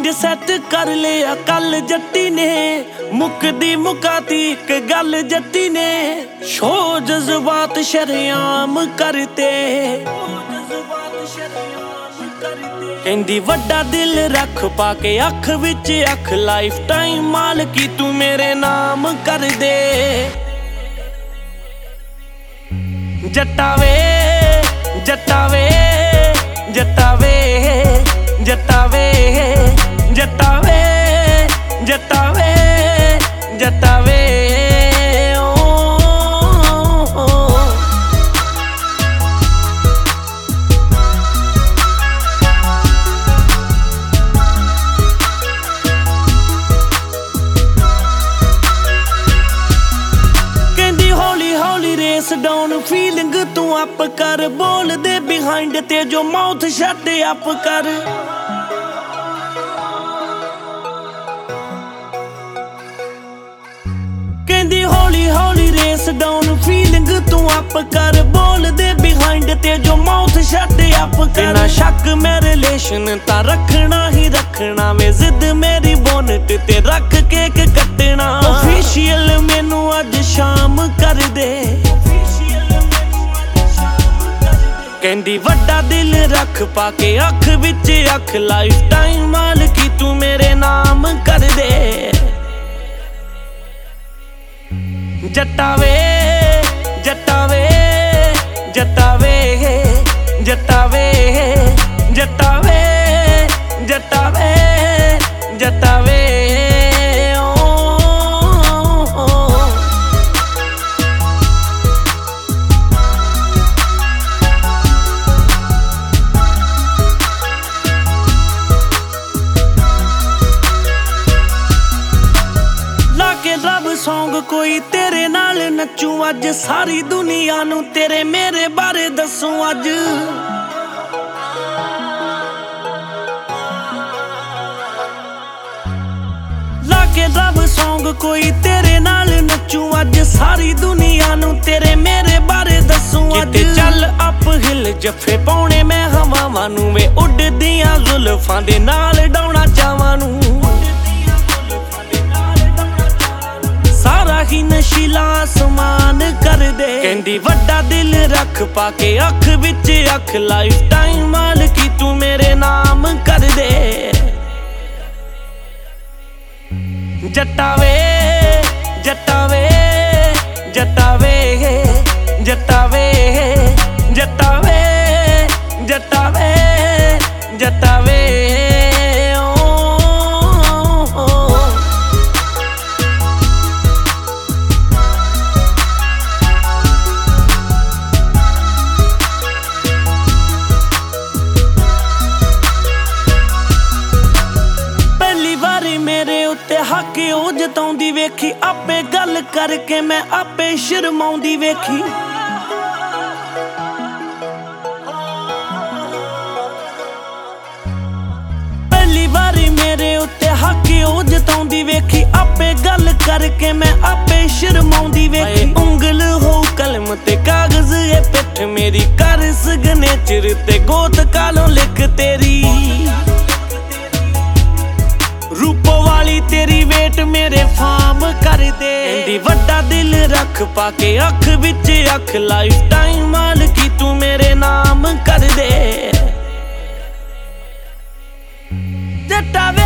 Mind set कर लिया कल जट्टी ने, मुकदी मुकाती एक गल जट्टी ने। शो जज्बात शरेआम करते, कहंदी वड्डा दिल रख पाके अख विच अख, लाइफ टाइम माल की तू मेरे नाम कर दे। जट्टा वे जट्टा वे जट्टा वे जट्टा वे जट्टा वे जट्टा वे जट्टा वे कहंदी हौली हौली रेस डाउन फीलिंग तू अप कर, बोल दे बिहाइंड ते जो माउथ शट अप कर। कहंदी हौली हौली रेस डाउन फीलिंग तू अप कर, बोल दे बिहाइंड ते जो माउथ शट अप कर। ना शक मैं रिलेशन ता रखना ही रखना, वे जिद मेरी बोनट ते रख केक कटना। ऑफिशियल मैनू अज शाम कर दे, कहंदी वड्डा दिल रख पाके अख विच अख, लाइफ टाइम माल की तू मेरे नाम कर दे। जट्टा वे जट्टा वे जट्टा वे जट्टा वे जट्टा वे जट्टा वे जट्टा वे सॉन्ग कोई तेरे नाल नचू अज, सारी दुनिया नू तेरे मेरे बारे दसूं अज। लाके रब सॉन्ग कोई तेरे नाल नचू अज, सारी दुनिया नू तेरे मेरे बारे दसूं अज। चल अप हिल जफे पाउणे मैं हवावां नू, वे उड़दियां जुल्फां दे नाल डाउणा चावां नू। सारा ही नशीला आसमान कर दे, कहंदी वड्डा दिल रख पाके अख विच अख, लाइफ टाइम माल की तू मेरे नाम कर दे। जट्टा वे जट्टा वे जट्टा वे जट्टा वे जट्टा वे जट्टा वे जट्टा वे हक ओ जताउंदी वेखी, आपे गल करके मैं आपे शर्माउंदी वेखी। पहली बारी मेरे उत्ते हक ओ जताउंदी वेखी, आपे गल करके मैं आपे शर्माउंदी वेखी। उंगल हो कलम ते कागज ए पिठ मेरी, कर सिग्नेचर ते गोत कालों लिख तेरी। रूप वाली तेरी वेट मेरे फार्म कर दे, कहंदी वड्डा दिल रख पाके अख विच अख, लाइफ टाइम माल की तू मेरे नाम कर दे। जट्टा वे